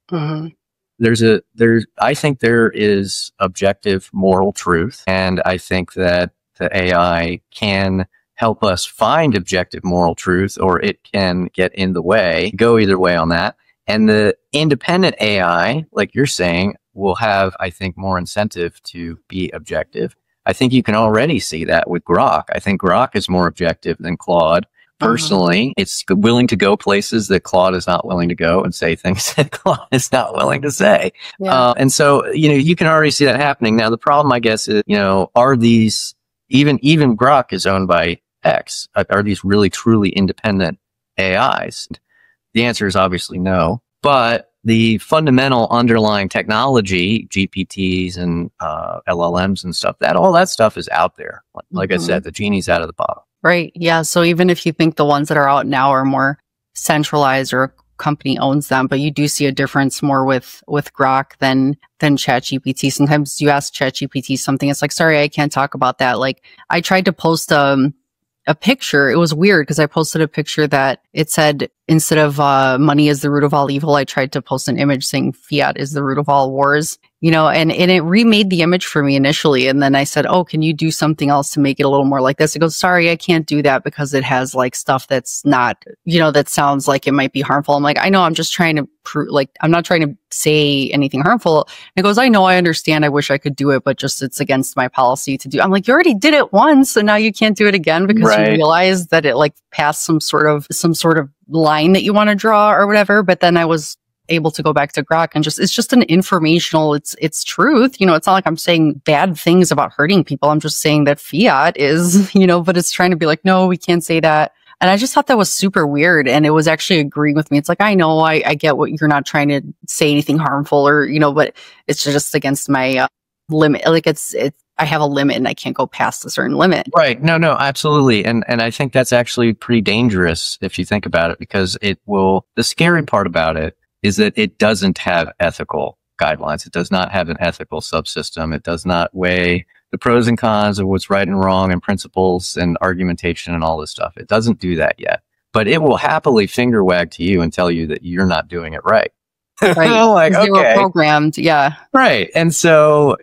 Mm-hmm. I think there is objective moral truth. And I think that the AI can help us find objective moral truth, or it can get in the way, go either way on that. And the independent AI, like you're saying, will have, I think, more incentive to be objective. I think you can already see that with Grok. I think Grok is more objective than Claude. Personally, it's willing to go places that Claude is not willing to go and say things that Claude is not willing to say. Yeah. And so, you can already see that happening. Now, the problem, I guess, is, are these, even Grok is owned by X. Are these really truly independent AIs? The answer is obviously no. But the fundamental underlying technology, GPTs and LLMs and stuff, all that stuff is out there. Like I said, the genie's out of the bottle. Right. Yeah. So even if you think the ones that are out now are more centralized or a company owns them, but you do see a difference more with Grok than ChatGPT. Sometimes you ask ChatGPT something, it's like, sorry, I can't talk about that. Like, I tried to post a picture. It was weird because I posted a picture that it said, instead of money is the root of all evil, I tried to post an image saying fiat is the root of all wars, and it remade the image for me initially. And then I said, oh, can you do something else to make it a little more like this? It goes, sorry, I can't do that because it has like stuff that's not, that sounds like it might be harmful. I'm like, I know, I'm just trying to I'm not trying to say anything harmful. And it goes, I know, I understand. I wish I could do it, but just it's against my policy to do. I'm like, you already did it once, and now you can't do it again because you realize that it like passed some sort of line that you want to draw or whatever. But then I was able to go back to Grok and it's just an informational, it's truth. It's not like I'm saying bad things about hurting people. I'm just saying that fiat is, but it's trying to be like, no, we can't say that. And I just thought that was super weird. And it was actually agreeing with me. It's like, I know, I get what you're not trying to say anything harmful or, but it's just against my limit. Like I have a limit and I can't go past a certain limit. Right. No, absolutely. And I think that's actually pretty dangerous if you think about it, because the scary part about it is that it doesn't have ethical guidelines. It does not have an ethical subsystem. It does not weigh the pros and cons of what's right and wrong and principles and argumentation and all this stuff. It doesn't do that yet, but it will happily finger wag to you and tell you that you're not doing it right. Right. Like, they were programmed. Yeah. Right. And so,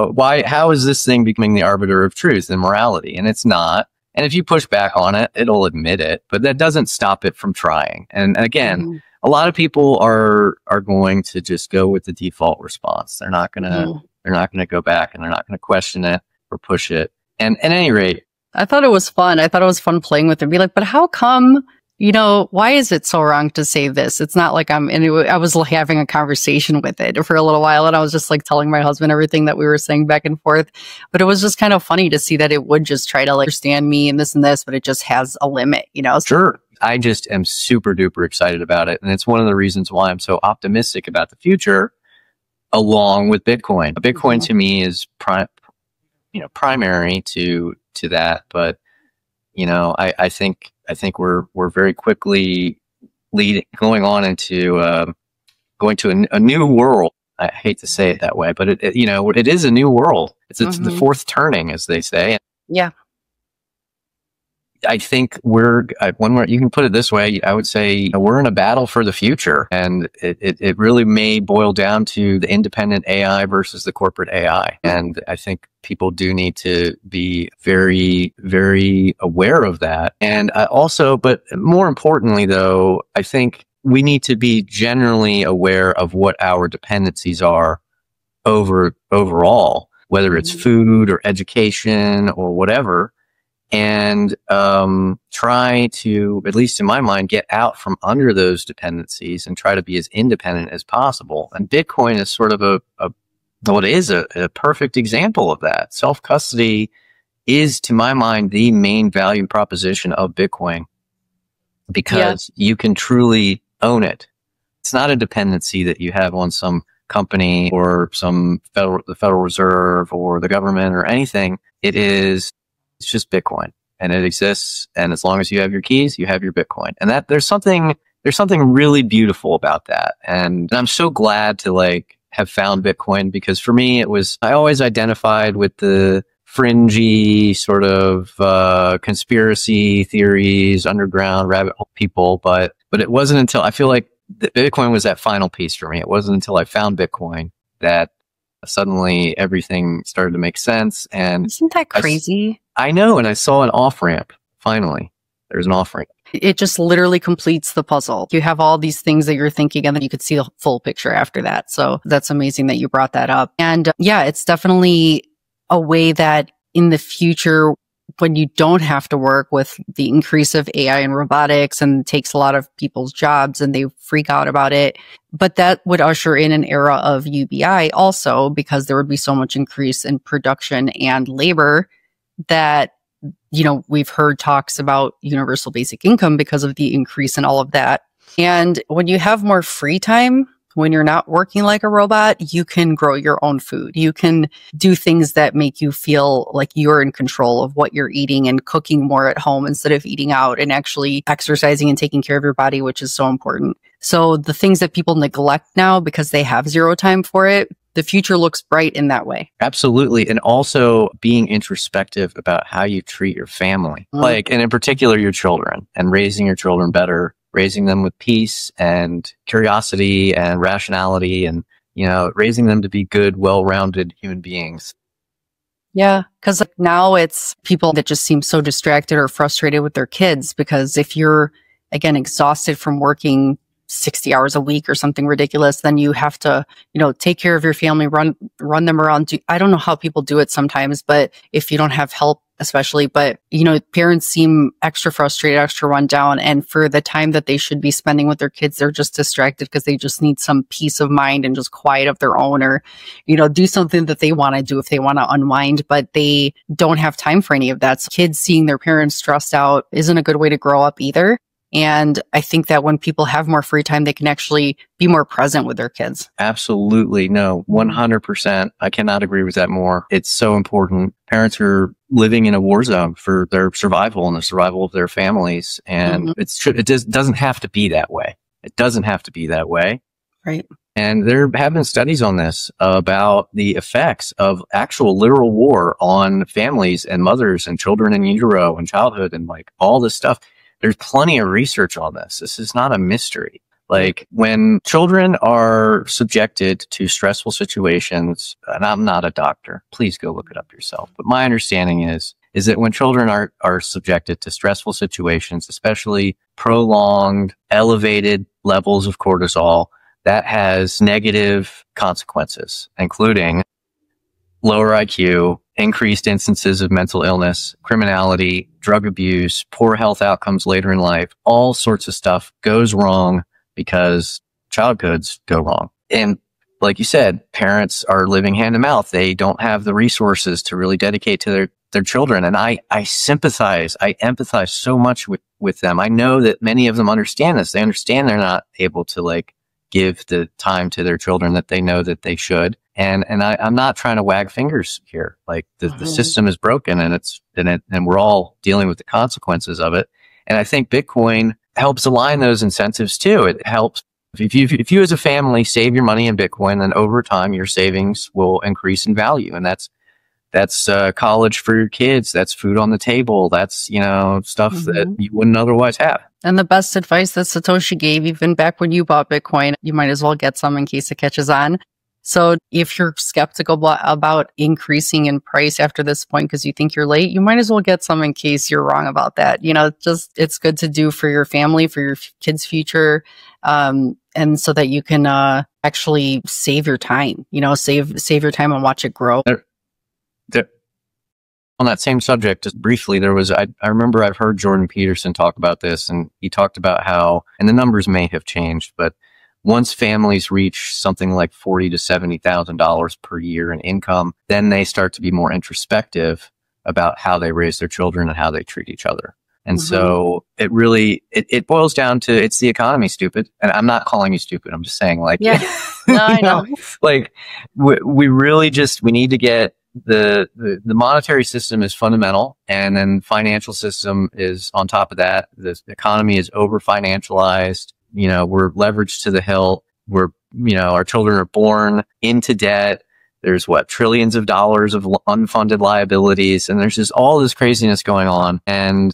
how is this thing becoming the arbiter of truth and morality? And it's not. And if you push back on it, it'll admit it, but that doesn't stop it from trying. And again, a lot of people are going to just go with the default response. They're not going to go back, and they're not going to question it or push it. And at any rate, I thought it was fun. I thought it was fun playing with it. Be like, but how come, why is it so wrong to say this? It's not like I was having a conversation with it for a little while, and I was just like telling my husband everything that we were saying back and forth. But it was just kind of funny to see that it would just try to like understand me and this, but it just has a limit, Sure. I just am super duper excited about it. And it's one of the reasons why I'm so optimistic about the future, along with Bitcoin. Bitcoin to me is primary to that. But, I think we're very quickly going to a new world. I hate to say it that way, but it is a new world. It's the fourth turning, as they say. Yeah. I think you can put it this way. I would say we're in a battle for the future, and it really may boil down to the independent AI versus the corporate AI. And I think people do need to be very, very aware of that. And but more importantly, though, I think we need to be generally aware of what our dependencies are overall, whether it's food or education or whatever. And try to, at least in my mind, get out from under those dependencies and try to be as independent as possible. And Bitcoin is sort of a perfect example of that. Self-custody is, to my mind, the main value proposition of Bitcoin, because you can truly own it. It's not a dependency that you have on some company or the Federal Reserve or the government or anything. It's just Bitcoin, and it exists. And as long as you have your keys, you have your Bitcoin. And that there's something really beautiful about that. And I'm so glad to like have found Bitcoin, because for me, I always identified with the fringy sort of conspiracy theories, underground rabbit hole people, but it wasn't until I feel like Bitcoin was that final piece for me. It wasn't until I found Bitcoin that suddenly everything started to make sense. And isn't that crazy? I know, and I saw an off ramp. Finally, there's an off ramp. It just literally completes the puzzle. You have all these things that you're thinking, and then you could see the full picture after that. So that's amazing that you brought that up. And yeah, it's definitely a way that in the future, when you don't have to work with the increase of AI and robotics and takes a lot of people's jobs and they freak out about it. But that would usher in an era of UBI also, because there would be so much increase in production and labor that, you know, we've heard talks about universal basic income because of the increase in all of that. And when you have more free time, when you're not working like a robot, you can grow your own food. You can do things that make you feel like you're in control of what you're eating and cooking more at home instead of eating out, and actually exercising and taking care of your body, which is so important. So the things that people neglect now because they have zero time for it, the future looks bright in that way. Absolutely. And also being introspective about how you treat your family, like, and in particular, your children, and raising your children better, raising them with peace and curiosity and rationality, and, you know, raising them to be good, well-rounded human beings. Yeah, because now it's people that just seem so distracted or frustrated with their kids, because if you're, again, exhausted from working 60 hours a week or something ridiculous, then you have to, you know, take care of your family, run them around. I don't know how people do it sometimes, but if you don't have help, especially, but, you know, parents seem extra frustrated, extra run down. And for the time that they should be spending with their kids, they're just distracted because they just need some peace of mind and just quiet of their own, or, you know, do something that they want to do if they want to unwind, but they don't have time for any of that. So kids seeing their parents stressed out isn't a good way to grow up either. And I think that when people have more free time, they can actually be more present with their kids. Absolutely. No, 100%. I cannot agree with that more. It's so important. Parents are living in a war zone for their survival and the survival of their families. And it doesn't have to be that way. It doesn't have to be that way. Right. And there have been studies on this about the effects of actual literal war on families and mothers and children in utero and childhood and like all this stuff. There's plenty of research on this. This is not a mystery. Like when children are subjected to stressful situations, and I'm not a doctor, please go look it up yourself. But my understanding is that when children are subjected to stressful situations, especially prolonged, elevated levels of cortisol, that has negative consequences, including lower IQ, increased instances of mental illness, criminality, drug abuse, poor health outcomes later in life. All sorts of stuff goes wrong because child goods go wrong. And like you said, parents are living hand to mouth. They don't have the resources to really dedicate to their children. And I sympathize, I empathize so much with them. I know that many of them understand this. They understand they're not able to like give the time to their children that they know that they should. And I'm not trying to wag fingers here. Like the system is broken, and we're all dealing with the consequences of it. And I think Bitcoin helps align those incentives too. It helps if you as a family save your money in Bitcoin, then over time your savings will increase in value. And that's college for your kids. That's food on the table. That's, you know, stuff that you wouldn't otherwise have. And the best advice that Satoshi gave, even back when you bought Bitcoin, you might as well get some in case it catches on. So if you're skeptical about increasing in price after this point because you think you're late, you might as well get some in case you're wrong about that. You know, just it's good to do for your family, for your kids' future, and so that you can actually save your time. You know, save your time and watch it grow. On that same subject, just briefly, I remember I've heard Jordan Peterson talk about this, and he talked about how, and the numbers may have changed, but once families reach something like $40,000 to $70,000 per year in income, then they start to be more introspective about how they raise their children and how they treat each other. And so it really, it boils down to, it's the economy, stupid. And I'm not calling you stupid. I'm just saying like, yeah, no, I know. Like we really just, we need to get the monetary system is fundamental. And then financial system is on top of that. The economy is over financialized. We're leveraged to the hilt. Our children are born into debt. There's trillions of dollars of unfunded liabilities. And there's just all this craziness going on. And,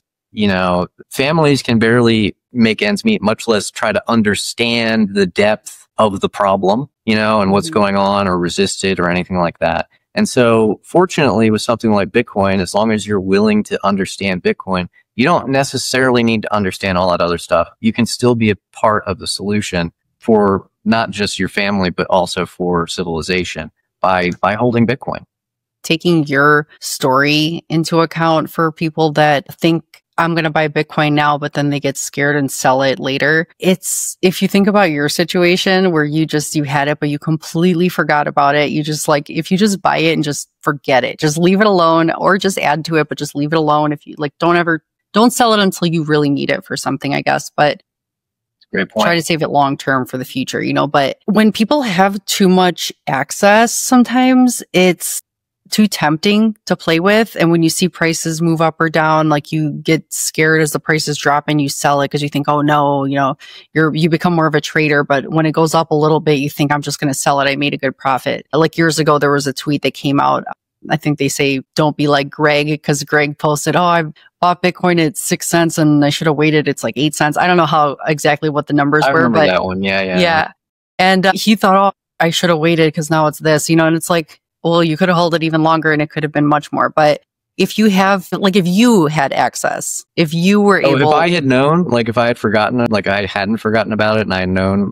families can barely make ends meet, much less try to understand the depth of the problem, and what's going on or resist it or anything like that. And so fortunately with something like Bitcoin, as long as you're willing to understand Bitcoin, you don't necessarily need to understand all that other stuff. You can still be a part of the solution for not just your family, but also for civilization by holding Bitcoin. Taking your story into account for people that think I'm going to buy Bitcoin now, but then they get scared and sell it later. It's, if you think about your situation where you had it, but you completely forgot about it. You just if you just buy it and just forget it, just leave it alone or just add to it, but just leave it alone. If you don't sell it until you really need it for something, I guess, but great point. Try to save it long term for the future, but when people have too much access, sometimes it's too tempting to play with. And when you see prices move up or down, you get scared as the prices drop and you sell it because you think, oh no, you become more of a trader. But when it goes up a little bit, you think, I'm just going to sell it. I made a good profit. Years ago, there was a tweet that came out. I think they say, don't be like Greg, because Greg posted, oh, I bought Bitcoin at 6 cents and I should have waited. It's 8 cents. I don't know exactly what the numbers were. Remember that one. Yeah. And he thought, oh, I should have waited because now it's this, and it's well, you could have held it even longer and it could have been much more. But if you have, if you had access, if you were able... if I had known, if I had forgotten, I hadn't forgotten about it and I had known,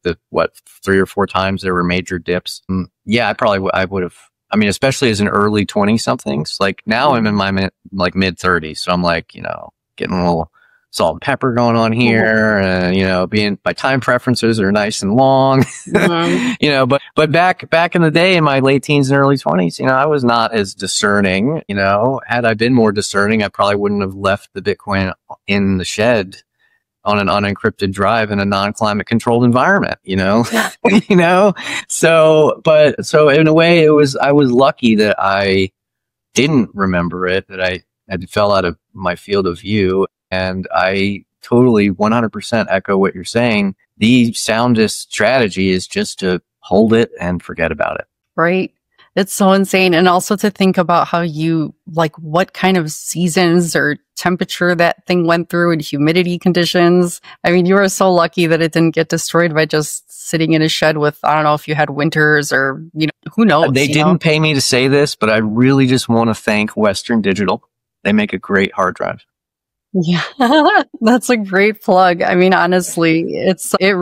3 or 4 times there were major dips. Yeah, I would have, especially as an early 20-somethings. Now I'm in my mid 30s. So I'm getting a little salt and pepper going on here. Being, my time preferences are nice and long, but back in the day in my late teens and early 20s, I was not as discerning. Had I been more discerning, I probably wouldn't have left the Bitcoin in the shed on an unencrypted drive in a non-climate controlled environment, so in a way I was lucky that I didn't remember it, that I fell out of my field of view. And I totally 100% echo what you're saying. The soundest strategy is just to hold it and forget about it. Right. It's so insane. And also to think about how you, what kind of seasons or temperature that thing went through and humidity conditions. You were so lucky that it didn't get destroyed by just sitting in a shed with, I don't know if you had winters or, who knows. They didn't pay me to say this, but I really just want to thank Western Digital. They make a great hard drive. Yeah, that's a great plug. Honestly, it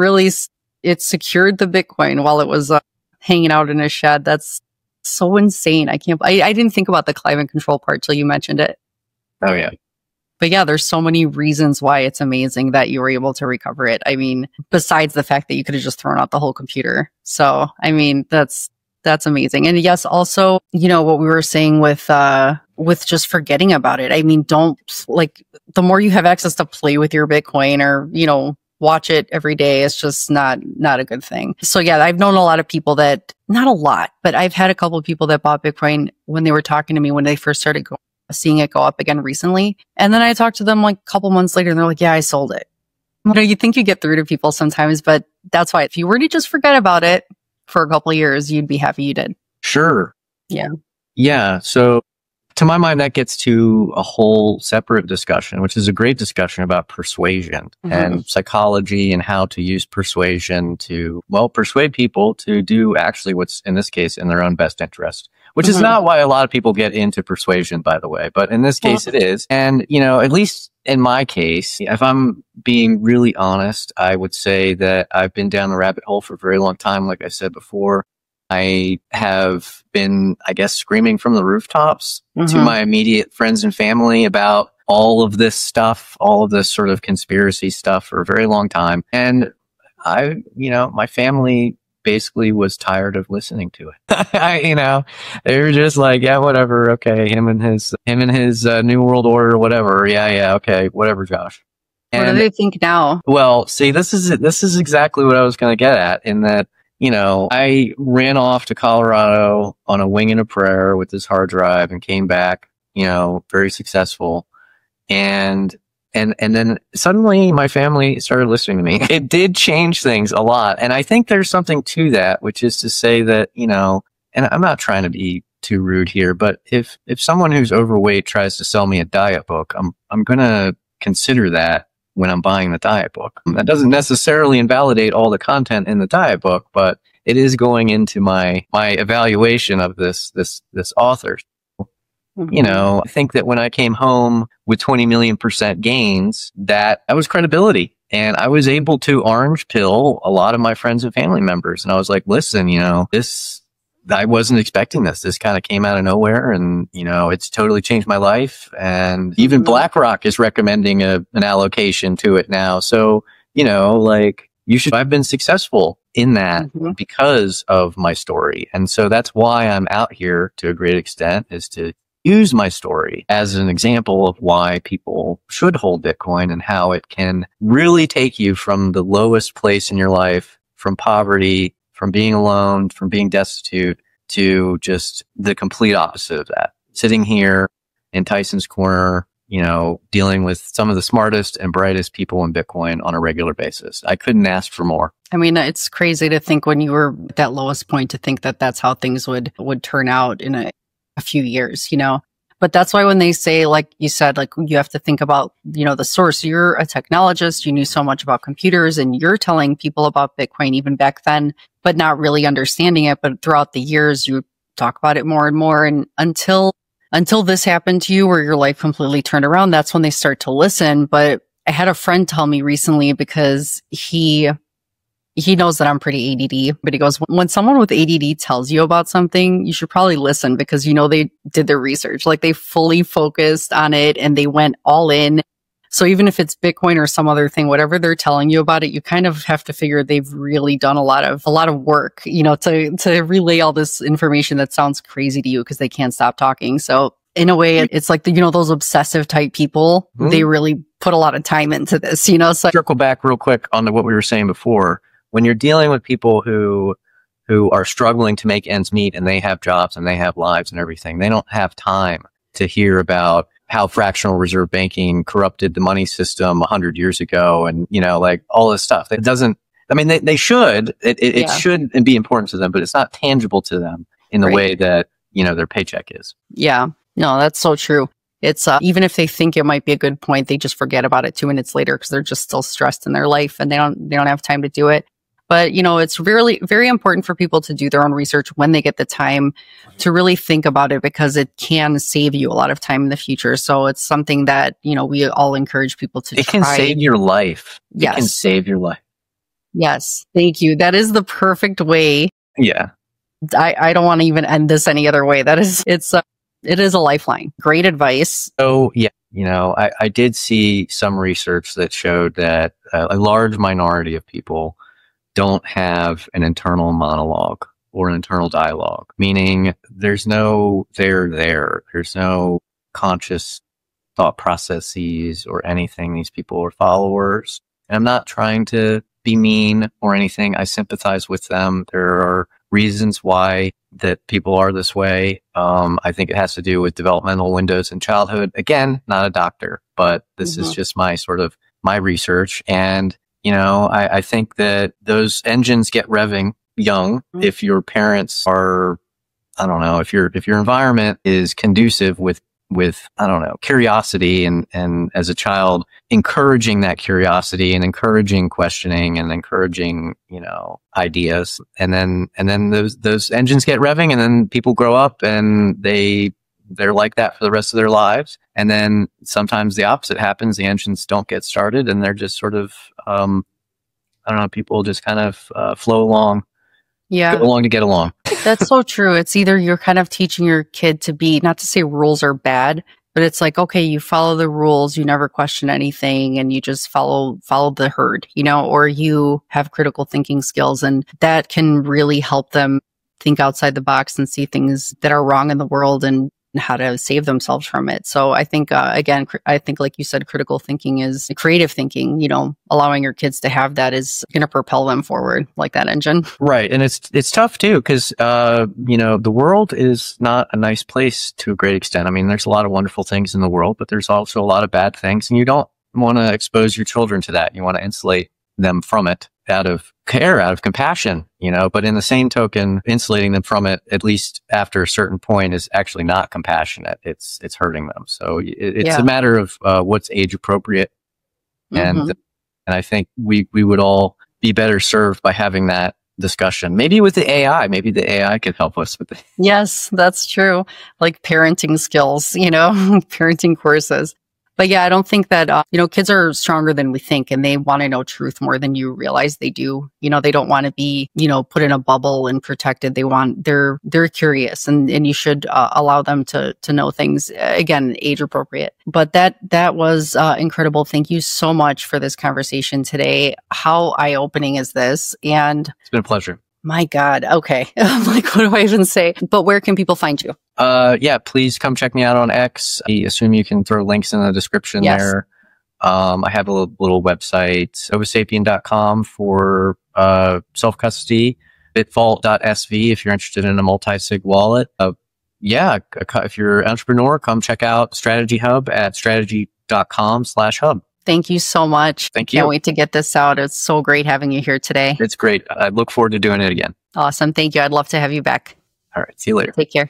secured the Bitcoin while it was hanging out in a shed. That's so insane. I didn't think about the climate control part till you mentioned it. Oh yeah. But yeah, there's so many reasons why it's amazing that you were able to recover it. Besides the fact that you could have just thrown out the whole computer. So, that's amazing. And yes, also, what we were saying with just forgetting about it. Don't the more you have access to play with your Bitcoin or, watch it every day, it's just not a good thing. So yeah, I've known a lot of people that, not a lot, but I've had a couple of people that bought Bitcoin when they were talking to me when they first started seeing it go up again recently. And then I talked to them a couple months later and they're like, yeah, I sold it. You think you get through to people sometimes, but that's why if you were to just forget about it for a couple of years, you'd be happy you did. Sure. Yeah. Yeah. So to my mind, that gets to a whole separate discussion, which is a great discussion about persuasion and psychology and how to use persuasion to, persuade people to do actually what's, in this case, in their own best interest, which is not why a lot of people get into persuasion, by the way. But in this case, it is. And, at least in my case, if I'm being really honest, I would say that I've been down the rabbit hole for a very long time. Like I said before, I have been, I guess, screaming from the rooftops to my immediate friends and family about all of this stuff, all of this sort of conspiracy stuff for a very long time. And my family basically was tired of listening to it. They were just like, yeah, whatever. Okay. Him and his New World Order, whatever. Yeah. Okay. Whatever, Josh. What do they think now? Well, see, this is exactly what I was going to get at, in that, I ran off to Colorado on a wing and a prayer with this hard drive and came back, very successful. And then suddenly my family started listening to me. It did change things a lot. And I think there's something to that, which is to say that, and I'm not trying to be too rude here, but if someone who's overweight tries to sell me a diet book, I'm going to consider that when I'm buying the diet book. That doesn't necessarily invalidate all the content in the diet book, but it is going into my evaluation of this author. I think that when I came home with 20 million% gains, that was credibility. And I was able to orange pill a lot of my friends and family members. And I was like, listen, I wasn't expecting this. This kind of came out of nowhere, and, it's totally changed my life. And even BlackRock is recommending an allocation to it now. So, I've been successful in that because of my story. And so that's why I'm out here to a great extent, is to use my story as an example of why people should hold Bitcoin and how it can really take you from the lowest place in your life, from poverty, from being alone, from being destitute, to just the complete opposite of that. Sitting here in Tyson's Corner, dealing with some of the smartest and brightest people in Bitcoin on a regular basis. I couldn't ask for more. I mean, it's crazy to think when you were at that lowest point, to think that that's how things would turn out in a few years, But that's why when they say, like you said, like, you have to think about, the source. You're a technologist, you knew so much about computers, and you're telling people about Bitcoin even back then, but not really understanding it. But throughout the years, you talk about it more and more. And until this happened to you, where your life completely turned around, that's when they start to listen. But I had a friend tell me recently, because he knows that I'm pretty ADD, but he goes, when someone with ADD tells you about something, you should probably listen, because they did their research. Like, they fully focused on it and they went all in. So even if it's Bitcoin or some other thing, whatever they're telling you about it, you kind of have to figure they've really done a lot of work, to relay all this information that sounds crazy to you, because they can't stop talking. So in a way, it's like those obsessive type people, they really put a lot of time into this, So circle back real quick on what we were saying before. When you're dealing with people who are struggling to make ends meet, and they have jobs and they have lives and everything, they don't have time to hear about how fractional reserve banking corrupted the money system 100 years ago, and like all this stuff. It doesn't. I mean, they should. It should be important to them, but it's not tangible to them in the way that their paycheck is. Yeah, no, that's so true. It's even if they think it might be a good point, they just forget about it 2 minutes later, because they're just still stressed in their life and they don't have time to do it. But, it's really very important for people to do their own research when they get the time to really think about it, because it can save you a lot of time in the future. So it's something that, we all encourage people to try. It can save your life. Yes. It can save your life. Yes. Thank you. That is the perfect way. Yeah. I don't want to even end this any other way. It is a lifeline. Great advice. So, yeah, I did see some research that showed that a large minority of people don't have an internal monologue or an internal dialogue, meaning there's no there's no conscious thought processes or anything. These people are followers. And I'm not trying to be mean or anything. I sympathize with them. There are reasons why that people are this way. I think it has to do with developmental windows in childhood. Again, not a doctor, but this is just my research. And I think that those engines get revving young if your parents are, I don't know, if your environment is conducive with I don't know, curiosity, and as a child encouraging that curiosity and encouraging questioning and encouraging, ideas. And then those engines get revving, and then people grow up and they're like that for the rest of their lives. And then sometimes the opposite happens. The engines don't get started, and they're just sort of, I don't know, people just kind of flow along. Yeah. Go along to get along. That's so true. It's either you're kind of teaching your kid to be, not to say rules are bad, But it's like, okay, you follow the rules, you never question anything, and you just follow the herd, or you have critical thinking skills, and that can really help them think outside the box and see things that are wrong in the world and how to save themselves from it. So I think, again, I think like you said, critical thinking is creative thinking, allowing your kids to have that is going to propel them forward like that engine. Right. And it's tough too, because, the world is not a nice place to a great extent. I mean, there's a lot of wonderful things in the world, but there's also a lot of bad things, and you don't want to expose your children to that. You want to insulate them from it out of care, out of compassion, but in the same token, insulating them from it, at least after a certain point, is actually not compassionate. It's hurting them. So it's a matter of what's age appropriate. And I think we would all be better served by having that discussion. Maybe with the AI, maybe the AI could help us with it. Yes, that's true. Like parenting skills, parenting courses. But yeah, I don't think that, kids are stronger than we think, and they want to know truth more than you realize they do. They don't want to be, put in a bubble and protected. They're curious, and you should allow them to know things, again, age appropriate. But that was incredible. Thank you so much for this conversation today. How eye-opening is this? And it's been a pleasure. My God. Okay. I'm like, what do I even say? But where can people find you? Please come check me out on X. I assume you can throw links in the description there. I have a little website, novasapien.com for self-custody, bitvault.sv if you're interested in a multi-sig wallet. If you're an entrepreneur, come check out Strategy Hub at strategy.com/hub. Thank you so much. Thank you. Can't wait to get this out. It's so great having you here today. It's great. I look forward to doing it again. Awesome. Thank you. I'd love to have you back. All right. See you later. Take care.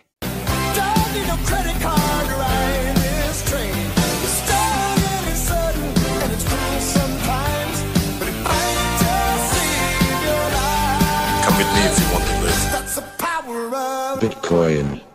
Come with me if you want to live. Bitcoin.